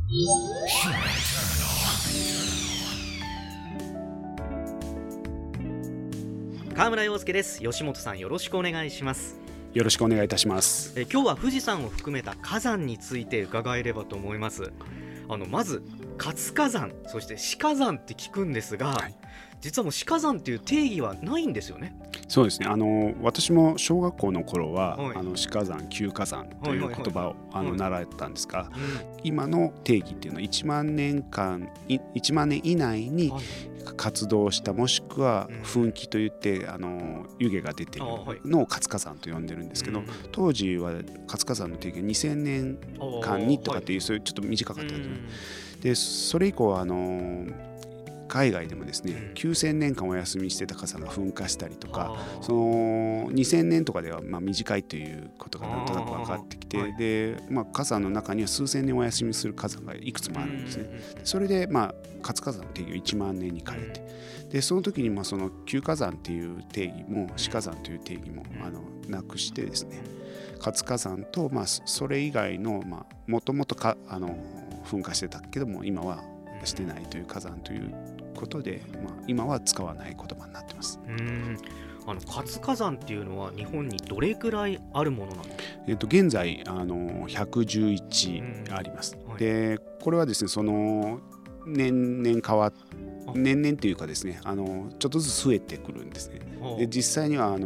川村陽介です。吉本さん、よろしくお願いします。 よろしくお願いいたします。 今日は富士山を含めた火山について伺えればと思います。まず活火山、そして死火山って聞くんですが、はい、実はもう死火山っていう定義はないんですよね。 そうですね。私も小学校の頃は、はい、死火山、休火山という言葉を、習ったんですが、今の定義っていうのは1万年以内に活動した、もしくは噴気といって湯気が出ているのを活火山と呼んでるんですけど、当時は活火山の定義は2000年間にとかっていう、そういうちょっと短かったんですね。でそれ以降海外でもですね、9000年間お休みしてた火山が噴火したりとか、その2000年とかでは短いということがなんとなく分かってきて、で、火山の中には数千年お休みする火山がいくつもあるんですね。それで活火山の定義を1万年に変えて、でその時にその休火山っていう定義も死火山という定義もなくしてですね、活火山とそれ以外のもともと噴火してたけども今はしてないという火山ということで、今は使わない言葉になってます。 活火山っていうのは日本にどれくらいあるものなの？ 現在111あります。でこれはですね、その年々というかですね、ちょっとずつ増えてくるんですね。で実際には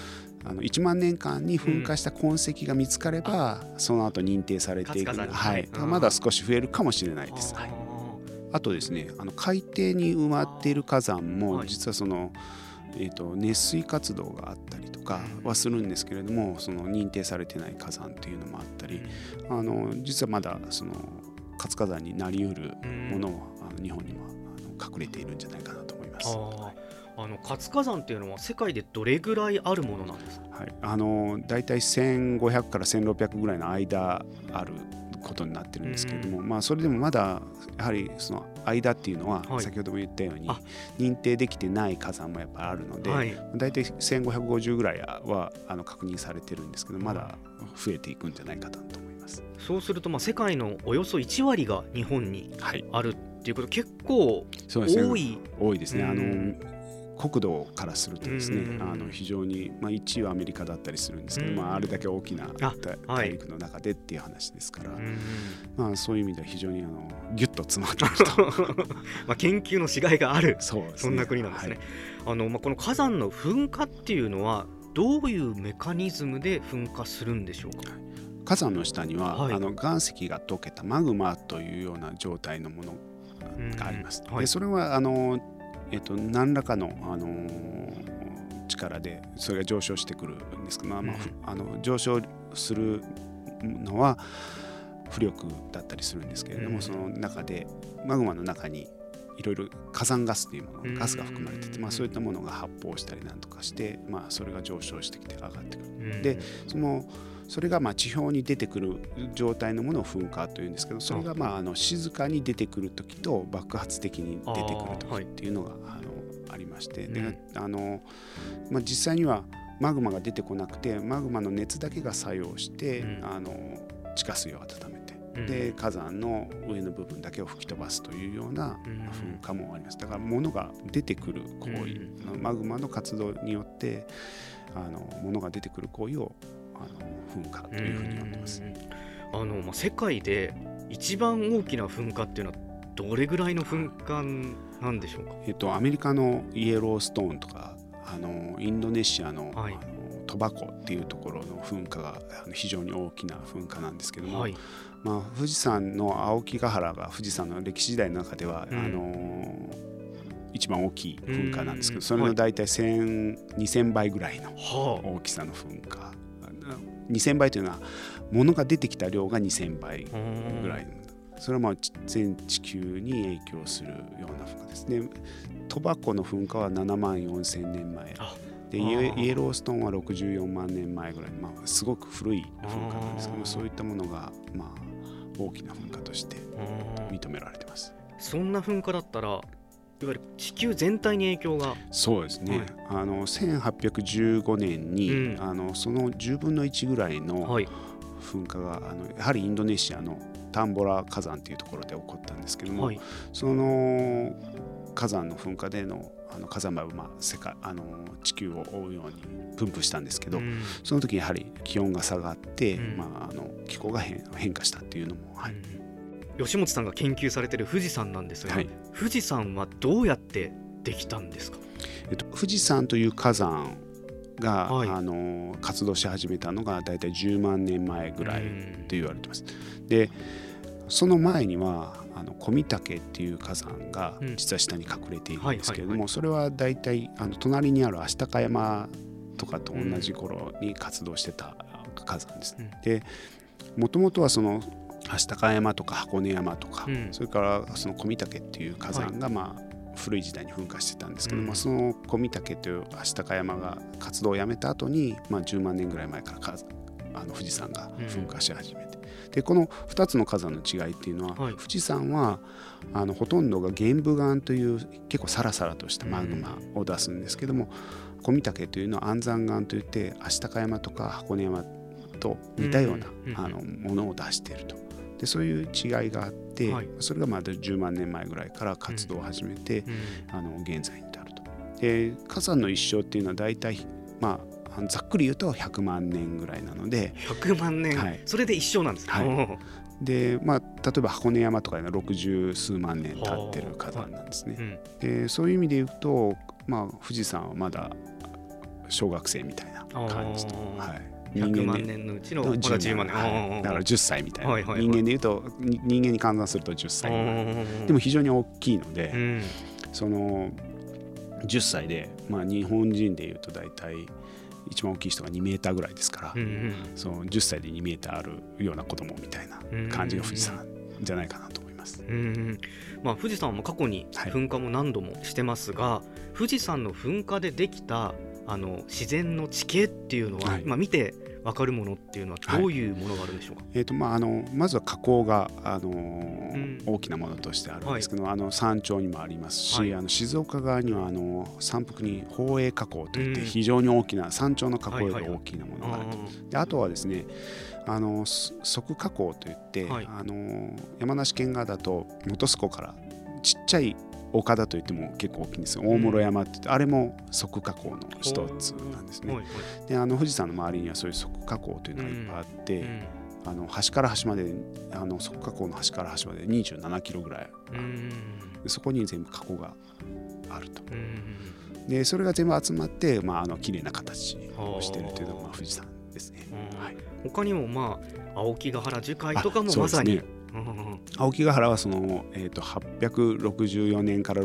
1万年間に噴火した痕跡が見つかれば、その後認定されていく、まだ少し増えるかもしれないです。あとですね、海底に埋まっている火山も実はその、熱水活動があったりとかはするんですけれども、その認定されてない火山というのもあったり、実はまだその活火山になりうるものは日本には隠れているんじゃないかなと思います。 活火山っていうのは世界でどれぐらいあるものなんですか？ だいたい1500から1600ぐらいの間あることになってるんですけれども、それでもまだやはりその間っていうのは先ほども言ったように認定できてない火山もやっぱりあるので、だいたい1550ぐらいは確認されてるんですけど、まだ増えていくんじゃないかなと思います。 そうすると世界のおよそ1割が日本にあるっていうこと、結構多いですね。国土からするとですね、非常に、1位はアメリカだったりするんですけど、あれだけ大きな大陸の中でっていう話ですから、そういう意味では非常にギュッと詰まっていると研究のしがいがある、そんな国なんですね。この火山の噴火っていうのはどういうメカニズムで噴火するんでしょうか？ 火山の下には、岩石が溶けたマグマというような状態のものがあります。でそれは何らかの、力でそれが上昇してくるんですけど、上昇するのは浮力だったりするんですけれども、その中でマグマの中にいろいろ火山ガスというもの、ガスが含まれていて、そういったものが発泡したりなんとかして、それが上昇してきて上がってくる。でそれが地表に出てくる状態のものを噴火というんですけど、それが静かに出てくるときと爆発的に出てくるときっていうのがありまして、で実際にはマグマが出てこなくて、マグマの熱だけが作用して、地下水を温めて、で火山の上の部分だけを吹き飛ばすというような噴火もあります。だから物が出てくる行為、マグマの活動によって物が出てくる行為を噴火というふうに呼んでます。 世界で一番大きな噴火っていうのはどれぐらいの噴火なんでしょうか？ アメリカのイエローストーンとかインドネシアの、トバコっていうところの噴火が非常に大きな噴火なんですけども、富士山の青木ヶ原が富士山の歴史時代の中では、一番大きい噴火なんですけど、それの大体2000倍ぐらいの大きさの噴火、2000倍というのは物が出てきた量が2000倍ぐらい、それは全地球に影響するような噴火ですね。トバコの噴火は7万4000年前で、イエローストーンは64万年前ぐらい、すごく古い噴火なんですけど、そういったものが、大きな噴火として認められています。 そんな噴火だったらいわゆる地球全体に影響が？ そうですね、1815年に、その10分の1ぐらいの噴火がやはりインドネシアのタンボラ火山というところで起こったんですけども、 はい、 その火山の噴火での火山灰は地球を覆うように分布したんですけど、その時にやはり気温が下がって、気候が変化したっていうのも、はい、 吉本さんが研究されている富士山なんですが、はい、富士山はどうやってできたんですか？ 富士山という火山が、はい、活動し始めたのがだいたい10万年前ぐらいと言われています。でその前には小御嶽っていう火山が実は下に隠れているんですけれども、それはだいたい隣にある愛鷹山とかと同じ頃に活動してた火山ですね。でもともとはその愛鷹山とか箱根山とか、それからその小御嶽っていう火山が古い時代に噴火してたんですけども、その小御嶽という愛鷹山が活動をやめた後に、10万年ぐらい前から富士山が噴火し始めて、でこの2つの火山の違いっていうのは、富士山はほとんどが玄武岩という結構サラサラとしたマグマを出すんですけども、小御嶽というのは安山岩といって愛鷹山とか箱根山と似たようなものを出していると。でそういう違いがあって、それがまだ10万年前ぐらいから活動を始めて、現在に至ると。で火山の一生っていうのは大体ざっくり言うと100万年ぐらいなので。 100万年、はい、それで一生なんですか？はい、 で例えば箱根山とかの60数万年経ってる火山なんですね。でそういう意味で言うと、富士山はまだ小学生みたいな感じと、 100万年のうちのまだ10万年、 だから10歳みたいな、人間で言うと人間に換算すると10歳でも非常に大きいので、その10歳で、日本人で言うと大体一番大きい人が2メーターぐらいですから、その10歳で2メーターあるような子供みたいな感じが富士山じゃないかなと思います。 富士山も過去に噴火も何度もしてますが、富士山の噴火でできた自然の地形っていうのは、見て分かるものっていうのはどういうものがあるんでしょうか？ まずは火口が、大きなものとしてあるんですけど、山頂にもありますし、静岡側には山腹に宝永火口といって非常に大きな山頂の火口より大きなものがあると。であとはですね側火口といって、山梨県側だと本栖湖からちっちゃい岡田といっても結構大きいんですよ。大室山って言って、あれも側火口の一つなんですね。で富士山の周りにはそういう側火口というのがいっぱいあって、端から端まで側火口の端から端まで27キロぐらいで、そこに全部火口があると。でそれが全部集まって綺麗な形をしているというのが富士山ですね。 他にも青木ヶ原樹海とかもまさに、 青木ヶ原はその、864年から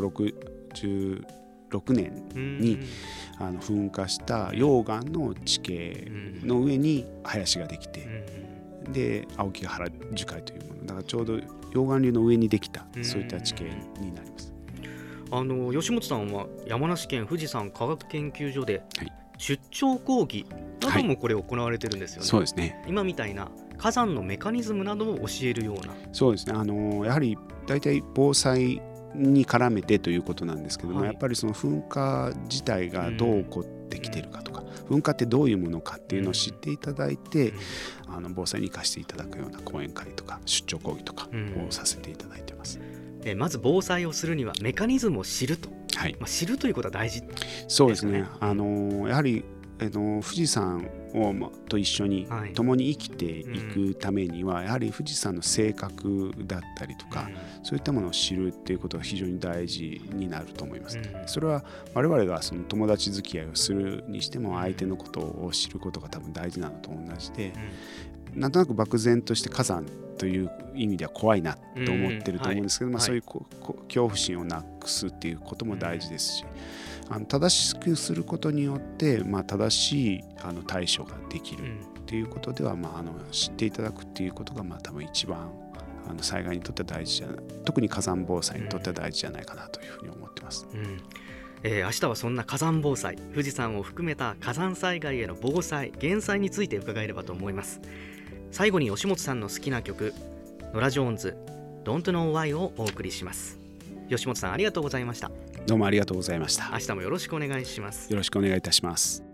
66年に噴火した溶岩の地形の上に林ができて、で青木ヶ原樹海というものだからちょうど溶岩流の上にできたそういった地形になります。 吉本さんは山梨県富士山科学研究所で出張講義などもこれ行われてるんですよね。 そうですね。 今みたいな火山のメカニズムなどを教えるような。 そうですね。やはり大体防災に絡めてということなんですけども、やっぱりその噴火自体がどう起こってきているかとか、噴火ってどういうものかっていうのを知っていただいて、防災に生かしていただくような講演会とか出張講義とかをさせていただいています。 まず防災をするにはメカニズムを知ると、知るということは大事ですね。 そうですね。やはり富士山と一緒に共に生きていくためには、やはり富士山の性格だったりとか、そういったものを知るっていうことが非常に大事になると思います。それは我々がその友達付き合いをするにしても、相手のことを知ることが多分大事なのと同じで、なんとなく漠然として火山という意味では怖いなと思ってると思うんですけど、そういう恐怖心をなくすっていうことも大事ですし、正しくすることによって、正しい対処ができるっていうことでは、知っていただくっていうことが多分一番災害にとっては大事じゃない、特に火山防災にとっては大事じゃないかなというふうに思ってます。 明日はそんな火山防災、富士山を含めた火山災害への防災・減災について伺えればと思います。最後に吉本さんの好きな曲、ノラ・ジョーンズ Don't Know Why をお送りします。吉本さん、ありがとうございました。 どうもありがとうございました。 明日もよろしくお願いします。 よろしくお願いいたします。